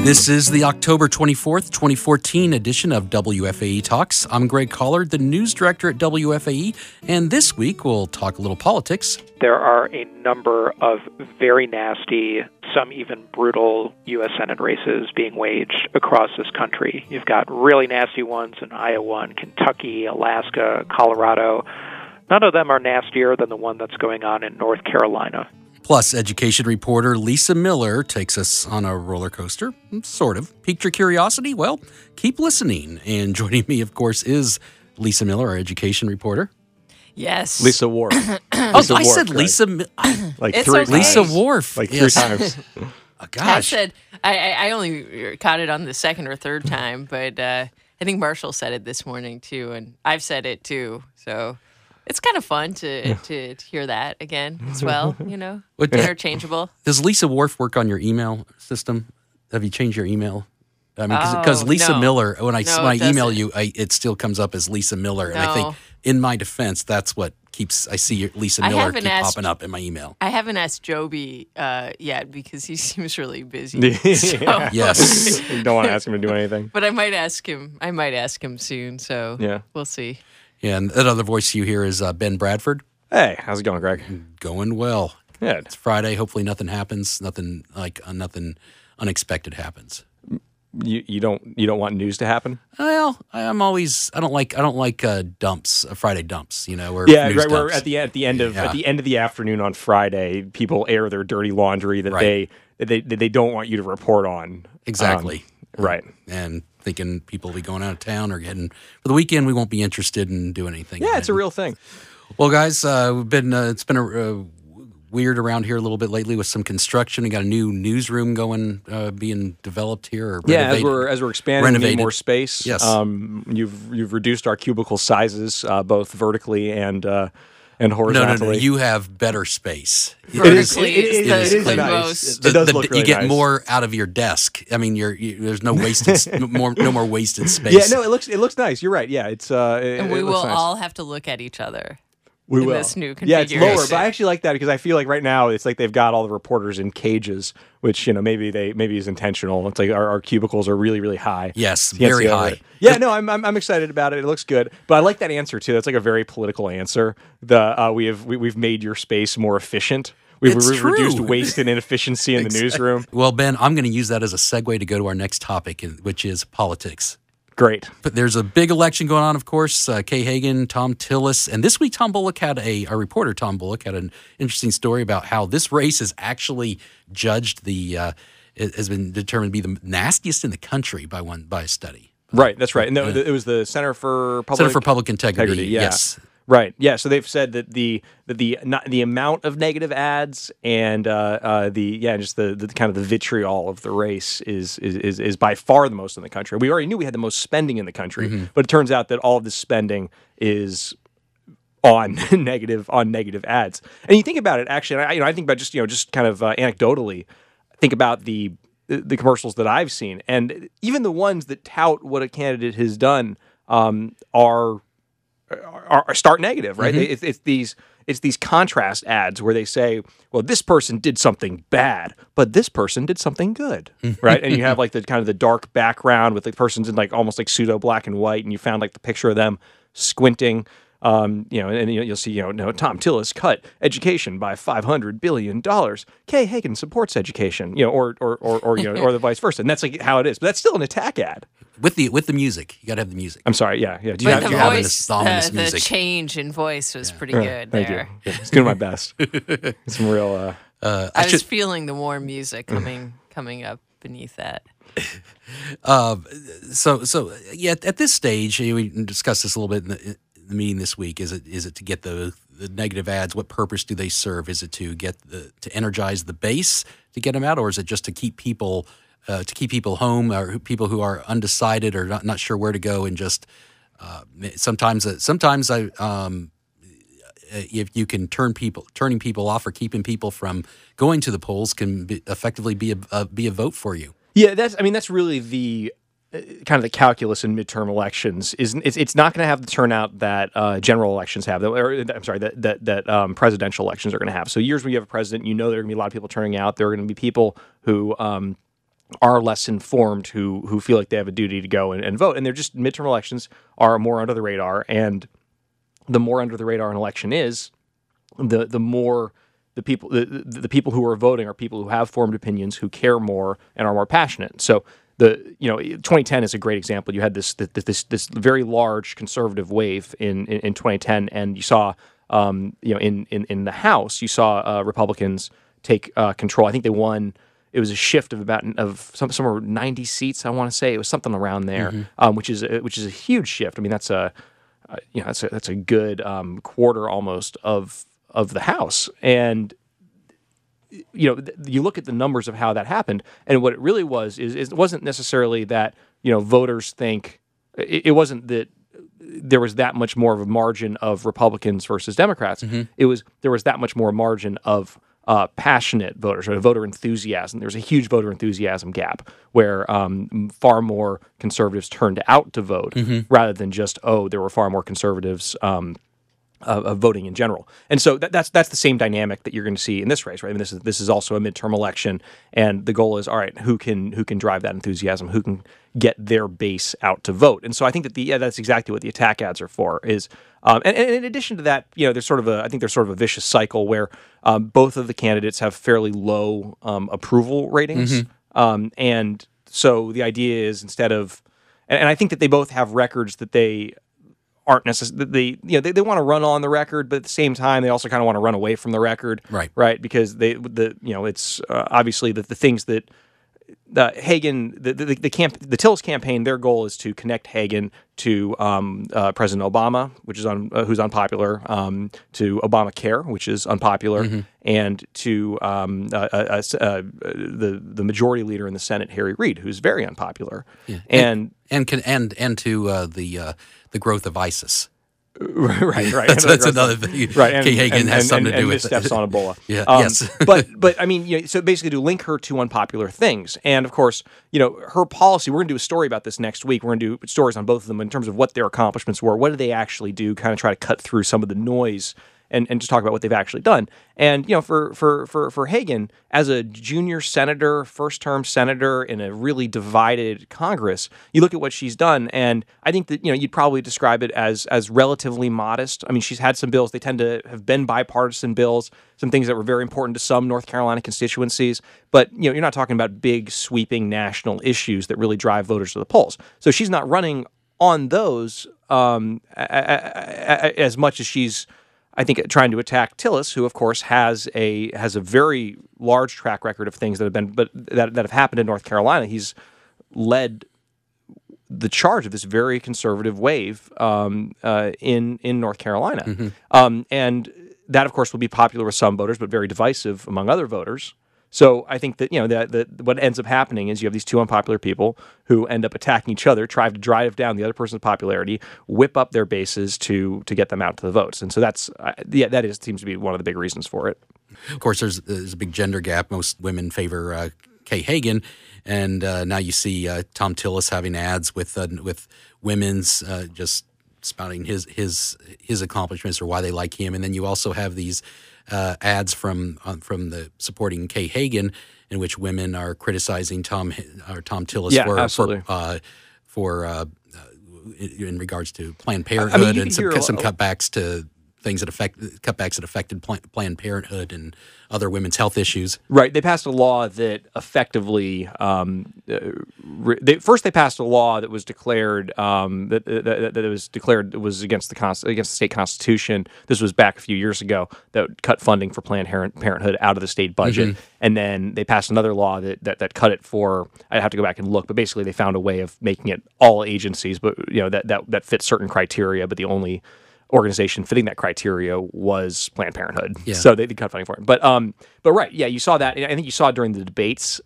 This is the October 24th, 2014 edition of WFAE Talks. I'm Greg Collard, the news director at WFAE, and this week we'll talk a little politics. There are a number of very nasty, some even brutal U.S. Senate races being waged across this country. You've got really nasty ones in Iowa and Kentucky, Alaska, Colorado. None of them are nastier than the one that's going on in North Carolina. Plus, education reporter Lisa Miller takes us on a roller coaster, sort of. Piqued your curiosity? Well, keep listening. And joining me, of course, is Lisa Miller, our education reporter. Yes. Lisa Wharf. I said Lisa. Like It's three okay. Lisa times. Wharf. Like Yes. 3 times. Oh, gosh. I only caught it on the second or third time, but I think Marshall said it this morning too, and I've said it too. So it's kind of fun to hear that again as well. You know, What- interchangeable. Does Lisa Wharf work on your email system? Have you changed your email? I mean, because Oh, Lisa no. Miller, when I No, it email doesn't. you, it still comes up as Lisa Miller. And I think, No. in my defense, that's what keeps, I see Lisa I Miller haven't keep asked- popping up in my email. I haven't asked Joby yet because he seems really busy. Yeah. Yes. You don't want to ask him to do anything. But I might ask him soon. So Yeah. we'll see. Yeah, and that other voice you hear is Ben Bradford. Hey, how's it going, Greg? Going well. Good. It's Friday. Hopefully nothing happens. Nothing unexpected happens. You don't want news to happen? Well, I don't like dumps, Friday dumps. You know, or Yeah, news right. We're dumps. at the end of the afternoon on Friday. People air their dirty laundry that Right. they don't want you to report on. Exactly. Right. And thinking people will be going out of town or getting for the weekend, we won't be interested in doing anything. Yeah, it's a real thing. Well, guys, we've been it's been a weird around here a little bit lately with some construction. We got a new newsroom going, being developed here. Or Yeah, renovated. as we're expanding, we need Renovated. more space. Yes. You've reduced our cubicle sizes both vertically and No, horizontally. you have better space. Vertically it is is the nice. most. It does look really you get nice. more out of your desk. I mean, there's no wasted no more wasted space. Yeah, no, it looks nice. You're right. Yeah, it's And we it will looks nice. all have to look at each other. We in will. this new Yeah, it's lower, configuration. but I actually like that because I feel like right now it's like they've got all the reporters in cages, which maybe is intentional. It's like our cubicles are really really high. Yes, You can't very see over high. it. Yeah, no, I'm excited about it. It looks good, but I like that answer too. That's like a very political answer. We've made your space more efficient. We've It's true. reduced waste and inefficiency in the newsroom. Well, Ben, I'm going to use that as a segue to go to our next topic, which is politics. Great. But there's a big election going on, of course. Kay Hagan, Tom Tillis, and this week our reporter Tom Bullock had an interesting story about how this race is actually judged it has been determined to be the nastiest in the country by a study. Right, that's right. And it was the Center for Public Integrity. yeah. Yes. Right. Yeah. So they've said that the amount of negative ads and just the kind of the vitriol of the race is by far the most in the country. We already knew we had the most spending in the country, but it turns out that all of this spending is on negative ads. And you think about it, actually, and I think about just kind of anecdotally, think about the commercials that I've seen, and even the ones that tout what a candidate has done are start negative, right? It's these contrast ads where they say, well, this person did something bad, but this person did something good, right? And you have like the kind of the dark background with the person's in like almost like pseudo black and white, and you found like the picture of them squinting. And you'll see, Tom Tillis cut education by $500 billion. Kay Hagan supports education, or the vice versa. And that's like how it is. But that's still an attack ad. With the music. You got to have the music. I'm sorry. Yeah. Do But the have voice, this ominous the music? change in voice was pretty good Thank there. you. It's doing my best. Some real. I was feeling the warm music coming up beneath that. So at this stage, we discussed this a little bit in the meeting this week. Is it to get the negative ads? What purpose do they serve? Is it to get to energize the base to get them out, or is it just to keep people home, or people who are undecided or not sure where to go, and just sometimes if you can turning people off or keeping people from going to the polls can effectively be a vote for you. Yeah, that's really the kind of the calculus in midterm elections. It's not going to have the turnout that general elections have, that presidential elections are going to have. So years when you have a president, there are going to be a lot of people turning out. There are going to be people who are less informed who feel like they have a duty to go and vote. And they're just midterm elections are more under the radar. And the more under the radar an election is, the more the people who are voting are people who have formed opinions, who care more, and are more passionate. So 2010 is a great example. You had this very large conservative wave in 2010, and you saw in the House, you saw Republicans take control. I think they won. It was a shift of somewhere 90 seats. I want to say it was something around there, which is a huge shift. I mean, that's a good quarter almost of the House. And you look at the numbers of how that happened, and what it really was is it wasn't necessarily that voters think it wasn't that there was that much more of a margin of Republicans versus Democrats. There was that much more margin of passionate voters, or voter enthusiasm. There's a huge voter enthusiasm gap where far more conservatives turned out to vote rather than just, there were far more conservatives of voting in general. And so that's the same dynamic that you're going to see in this race, right? I mean, this is also a midterm election, and the goal is, all right, who can drive that enthusiasm, who can get their base out to vote. And so I think that that's exactly what the attack ads are for. Is and in addition to that, there's sort of a vicious cycle where both of the candidates have fairly low approval ratings, and so the idea is instead of, and I think that they both have records that they aren't necessarily they want to run on the record, but at the same time they also kind of want to run away from the record, right? Because it's obviously the things that Hagen, the Tillis campaign, their goal is to connect Hagen to President Obama, which is who's unpopular, to Obamacare, which is unpopular, and to the majority leader in the Senate, Harry Reid, who's very unpopular, and to the growth of ISIS. Right. That's another thing. Right, Kay Hagan has something to do with steps on Ebola. Yes. But I mean, so basically to link her to unpopular things, and of course, her policy. We're going to do a story about this next week. We're going to do stories on both of them in terms of what their accomplishments were. What did they actually do? Kind of try to cut through some of the noise and just talk about what they've actually done. And for Hagen, as a junior senator, first-term senator in a really divided Congress, you look at what she's done, and I think that you'd probably describe it as relatively modest. I mean, she's had some bills; they tend to have been bipartisan bills, some things that were very important to some North Carolina constituencies. But you're not talking about big, sweeping national issues that really drive voters to the polls. So she's not running on those as much as she's, I think, trying to attack Tillis, who of course has a very large track record of things that have happened in North Carolina. He's led the charge of this very conservative wave in North Carolina, and that of course will be popular with some voters, but very divisive among other voters. So I think that that what ends up happening is you have these two unpopular people who end up attacking each other, try to drive down the other person's popularity, whip up their bases to get them out to the votes, and so that seems to be one of the big reasons for it. Of course, there's a big gender gap. Most women favor Kay Hagan, and now you see Thom Tillis having ads with women's just spouting his accomplishments or why they like him, and then you also have these ads from the supporting Kay Hagan, in which women are criticizing Thom Tillis for in regards to Planned Parenthood and some cutbacks to things that affected Planned Parenthood and other women's health issues. Right. They passed a law that effectively they passed a law that was declared that was against the state constitution. This was back a few years ago, that cut funding for Planned Parenthood out of the state budget, and then they passed another law that cut it for. I'd have to go back and look, but basically they found a way of making it all agencies, but that fit certain criteria, but the only organization fitting that criteria was Planned Parenthood. Yeah. So they cut funding for it. But right, yeah, you saw that. I think you saw it during the debates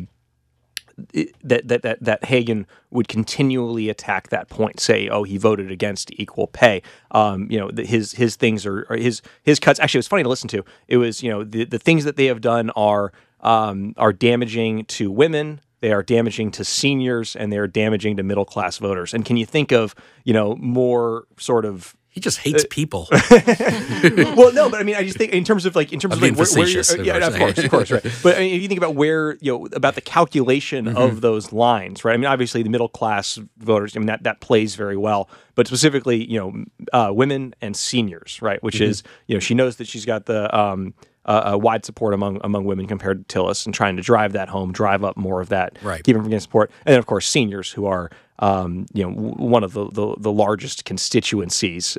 that Hagan would continually attack that point, say, "Oh, he voted against equal pay." His things are his cuts. Actually, it was funny to listen to. It was the things that they have done are damaging to women. They are damaging to seniors, and they are damaging to middle class voters. And can you think of more sort of He just hates people. Well, no, but I mean, I just think in terms of where you're, of course, right. But I mean, if you think about about the calculation of those lines, right? I mean, obviously the middle class voters, I mean, that plays very well, but specifically, women and seniors, right? Which is, she knows that she's got the wide support among women compared to Tillis, and trying to drive that home, drive up more of that, right. Keep them from getting support, and then of course seniors who are one of the largest constituencies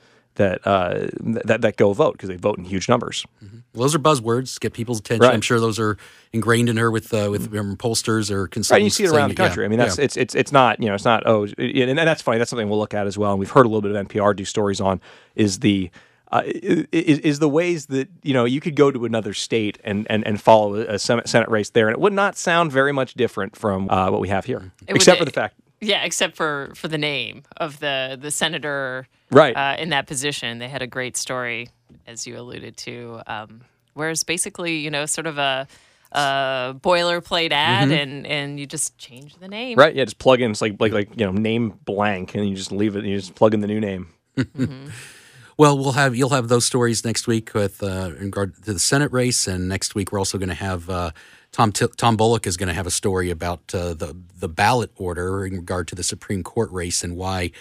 that go vote because they vote in huge numbers. Mm-hmm. Well, those are buzzwords, get people's attention. Right. I'm sure those are ingrained in her with pollsters or consultants. Right, and you see it around the country. I mean, it's not and that's funny. That's something we'll look at as well. And we've heard a little bit of NPR do stories on is the ways that you could go to another state and follow a Senate race there, and it would not sound very much different from what we have here, except for the fact. Yeah, except for the name of the senator, right? In that position, they had a great story, as you alluded to, where it's basically sort of a boilerplate ad, and you just change the name, right? Yeah, just plug in. It's like name blank, and you just leave it. And you just plug in the new name. Mm-hmm. Well, you'll have those stories next week with in regard to the Senate race, and next week we're also going to have. Tom Bullock is going to have a story about the ballot order in regard to the Supreme Court race and why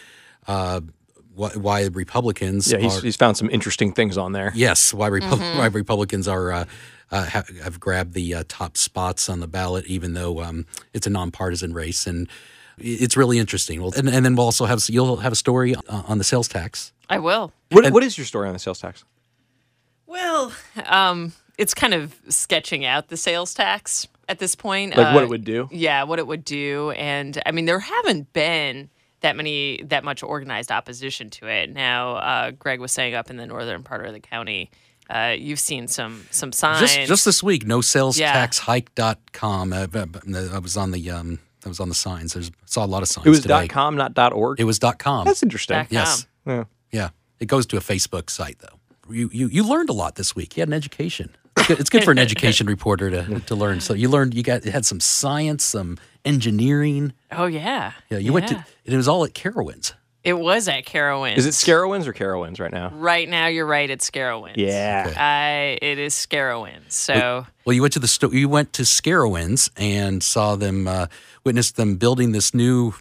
Republicans. Yeah, he's found some interesting things on there. Yes, why Republicans are have grabbed the top spots on the ballot, even though it's a nonpartisan race, and it's really interesting. Well, and then you'll have a story on the sales tax. I will. What is your story on the sales tax? Well, it's kind of sketching out the sales tax at this point. Like what it would do? Yeah, what it would do. And I mean, there haven't been that much organized opposition to it. Now, Greg was saying up in the northern part of the county, you've seen some signs. Just this week, nosalestaxhike.com. I was on the signs. Saw a lot of signs. It was today. .com, not .org. It was .com. That's interesting. .com. Yes. Yeah. It goes to a Facebook site though. You learned a lot this week. You had an education. It's good for an education reporter to learn. So you had some science, some engineering. Oh yeah. Yeah. You went to. And it was all at Carowinds. It was at Carowinds. Is it Scarowinds or Carowinds right now? Right now, you're right. It's Scarowinds. Yeah. Okay. It is Scarowinds. So. Well, you went to you went to Scarowinds and saw them, witnessed them building this new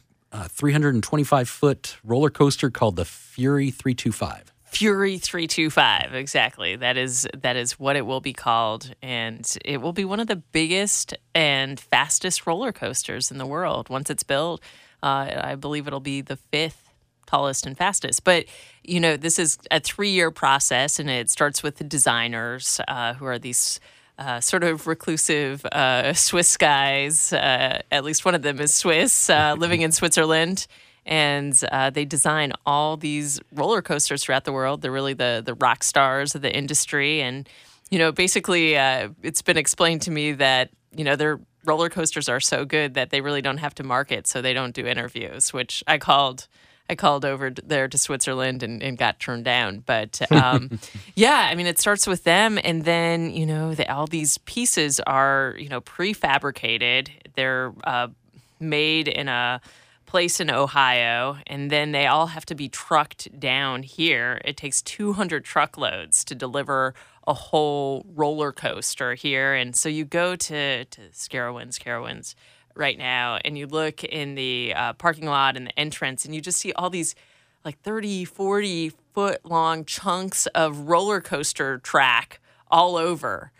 325-foot roller coaster called the Fury 325. Fury 325, exactly. That is what it will be called, and it will be one of the biggest and fastest roller coasters in the world. Once it's built, I believe it'll be the 5th tallest and fastest. But, this is a 3-year process, and it starts with the designers, who are these sort of reclusive Swiss guys. At least one of them is Swiss, living in Switzerland. And they design all these roller coasters throughout the world. They're really the rock stars of the industry. And, basically it's been explained to me that, their roller coasters are so good that they really don't have to market, so they don't do interviews, which I called over there to Switzerland and got turned down. But, yeah, I mean, it starts with them. And then, all these pieces are, prefabricated. They're made in a place in Ohio, and then they all have to be trucked down here. It takes 200 truckloads to deliver a whole roller coaster here. And so you go to Carowinds right now, and you look in the parking lot and the entrance, and you just see all these like 30, 40 foot long chunks of roller coaster track all over.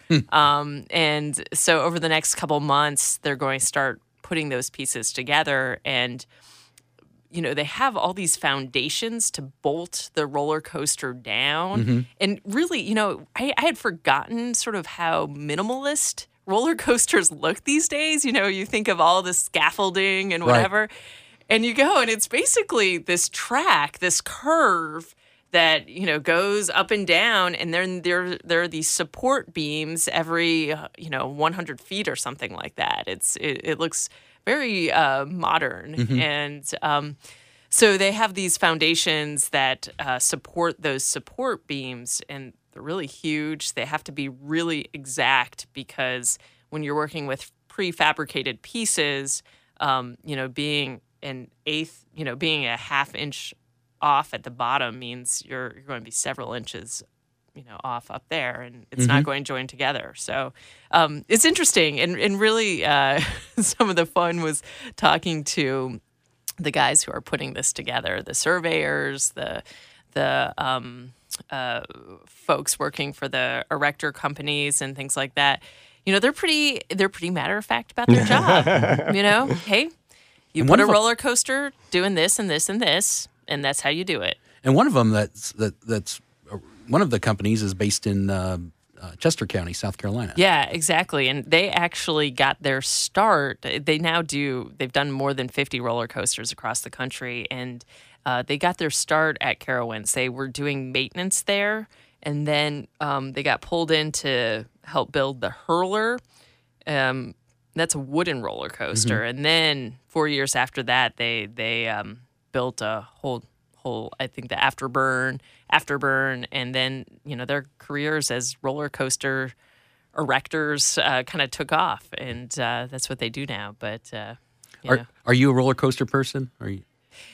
And so over the next couple months, they're going to start putting those pieces together, and they have all these foundations to bolt the roller coaster down. And really, I had forgotten sort of how minimalist roller coasters look these days. You think of all the scaffolding and whatever, right. And you go, and it's basically this track, this curve that goes up and down, and then there are these support beams every 100 feet or something like that. It looks very modern, and so they have these foundations that support those support beams, and they're really huge. They have to be really exact because when you're working with prefabricated pieces, being an eighth, being a half inch off at the bottom means you're going to be several inches, off up there, and it's not going to join together. So it's interesting, and really some of the fun was talking to the guys who are putting this together, the surveyors, the folks working for the erector companies and things like that. They're pretty matter of fact about their job. Hey, you put a roller coaster doing this and this and this, and that's how you do it. And one of them that's one of the companies is based in Chester County, South Carolina. Yeah, exactly. And they actually got their start. They've done more than 50 roller coasters across the country, and they got their start at Carowinds. They were doing maintenance there, and then they got pulled in to help build the Hurler. That's a wooden roller coaster. And then 4 years after that, they built a whole I think the Afterburn, and then their careers as roller coaster erectors kind of took off, and that's what they do now. But are you a roller coaster person? Are you?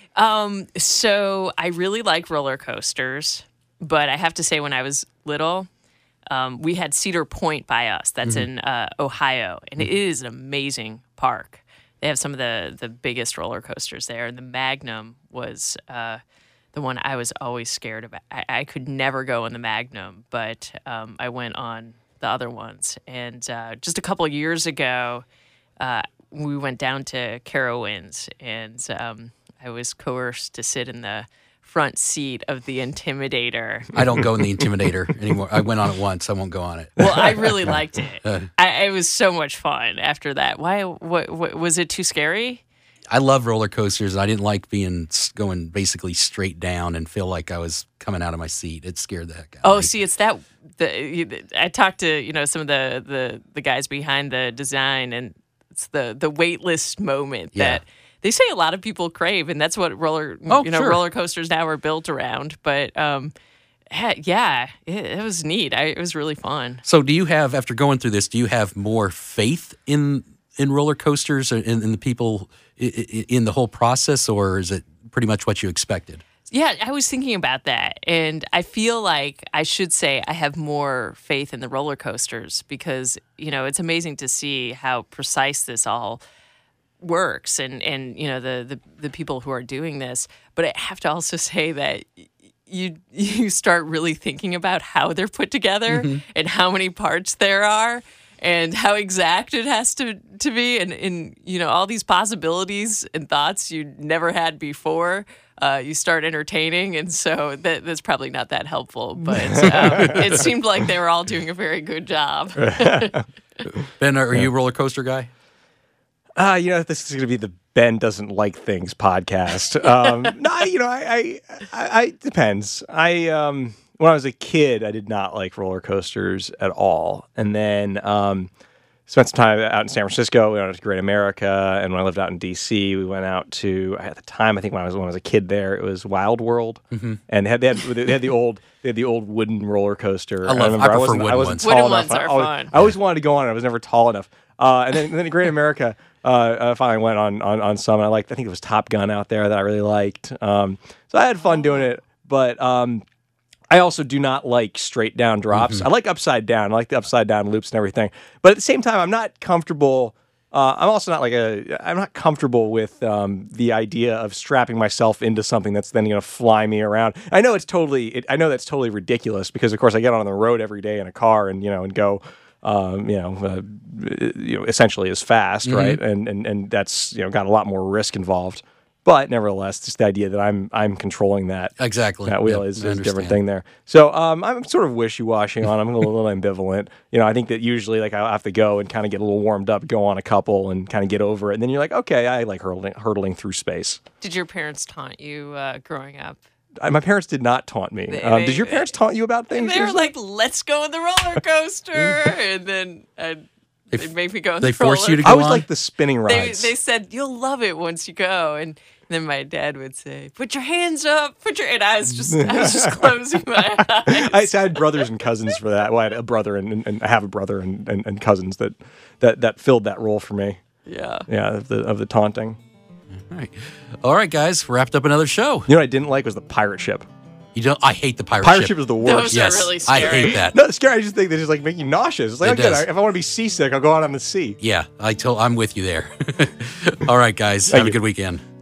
So I really like roller coasters, but I have to say when I was little, we had Cedar Point by us. That's in Ohio, and it is an amazing park. They have some of the biggest roller coasters there, and the Magnum was the one I was always scared of. I could never go on the Magnum, but I went on the other ones. And just a couple of years ago, we went down to Carowinds, and I was coerced to sit in the front seat of the Intimidator. I don't go in the Intimidator anymore. I went on it once. I won't go on it. Well, I really liked it. It was so much fun after that. Why? What was it too scary? I love roller coasters, and I didn't like going basically straight down and feel like I was coming out of my seat. It scared the heck out of me. See, it's that. I talked to some of the guys behind the design, and it's the waitlist moment that they say a lot of people crave, and that's what roller coasters now are built around. But it was neat. It was really fun. So, do you have, after going through this, do you have more faith in roller coasters or in the people in the whole process, or is it pretty much what you expected? Yeah, I was thinking about that, and I feel like I should say I have more faith in the roller coasters because, it's amazing to see how precise this all works and the people who are doing this. But I have to also say that you start really thinking about how they're put together and how many parts there are and how exact it has to be, and all these possibilities and thoughts you never had before. You start entertaining, and so that's probably not that helpful. But it seemed like they were all doing a very good job. Ben, are you a roller coaster guy? This is going to be the Ben Doesn't Like Things podcast. I depends. When I was a kid, I did not like roller coasters at all. And then spent some time out in San Francisco. We went out to Great America. And when I lived out in D.C., we went out to, at the time, I think when I was a kid there, it was Wild World. And they had the old wooden roller coaster. I prefer wooden ones. Wooden ones are fun. I always wanted to go on it. I was never tall enough. And then Great America, I finally went on some. And I think it was Top Gun out there that I really liked. So I had fun doing it. But I also do not like straight down drops. I like upside down. I like the upside down loops and everything. But at the same time, I'm not comfortable. I'm also not I'm not comfortable with the idea of strapping myself into something that's then going to fly me around. I know that's totally ridiculous because of course I get on the road every day in a car and go, essentially as fast, right? And that's got a lot more risk involved. But nevertheless, just the idea that I'm controlling that that wheel is a different thing there. So I'm sort of wishy-washy on. I'm a little ambivalent. I think that usually I'll have to go and kind of get a little warmed up, go on a couple, and kind of get over it. And then you're like, okay, I like hurtling through space. Did your parents taunt you growing up? My parents did not taunt me. Did your parents taunt you about things? They were like, "Let's go on the roller coaster," and then they make me go on the roller. They force you to go on? I always on? like the spinning rides. They said you'll love it once you go, and then my dad would say, "Put your hands up, and I was just closing my eyes. I had brothers and cousins for that. Well, I had a brother and I have a brother and cousins that filled that role for me. Yeah. Yeah, of the taunting. All right, guys, wrapped up another show. You know what I didn't like was the pirate ship. I hate the pirate Pirate ship is the worst. Those are really I scary. hate that. No, it's scary. I just think they just like make you nauseous. It's like, It okay, does. if I want to be seasick, I'll go out on the sea. Yeah, I'm with you there. All right, guys, have a good weekend.